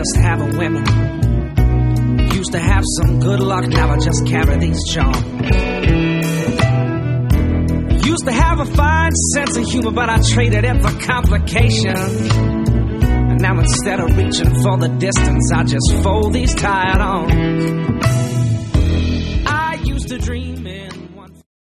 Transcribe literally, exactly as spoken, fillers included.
just have a women. Used to have some good luck, now I just carry these charms. Used to have a fine sense of humor, but I traded it for complication. And now instead of reaching for the distance, I just fold these tired arms. I used to dream in